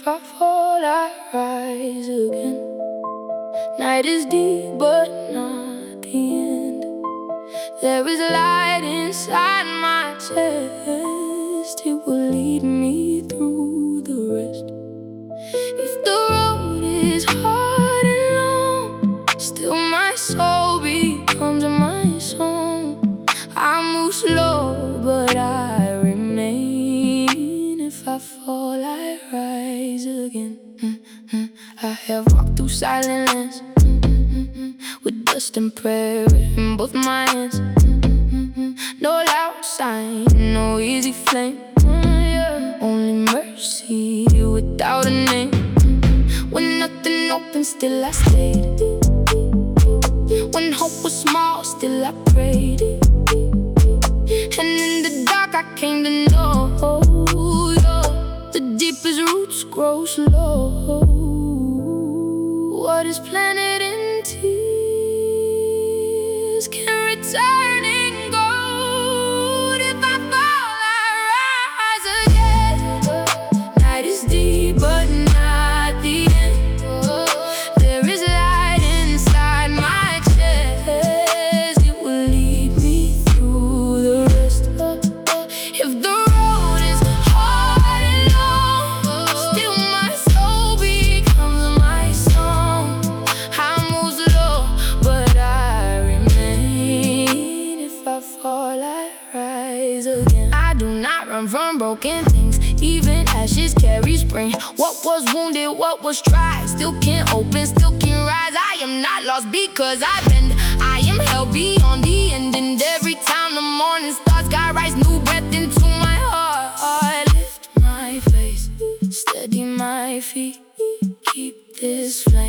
if I fall, I rise again. Night is deep, but not the end. There is light inside my chest. It will lead me through the rest. If the road is hard and long, still my soul becomes my song. I move slow, but I remain. If I fall, I rise again. I have walked through silent lands, with dust and prayer in both my hands. No loud sign, no easy flame, only mercy without a name. When nothing opened, still I stayed. When hope was small, still I prayed. And in the dark I came to know, the deepest roots grow slow. What is planted in tears can return in gold. If I fall, I rise again. Night is deep, but not the end. There is light inside my chest. It will lead me through the rest. If the road is hard and long, still my soul becomes my song. I move slow, but I remain. If I fall, I rise again. I do not run from broken things, even ashes carry spring. What was wounded, what was tried, still can't open, still can rise. I am not lost because I bend. I am held beyond the end, and every time the morning starts, God writes new breath into my heart. Lift my face, steady my feet, keep this flame.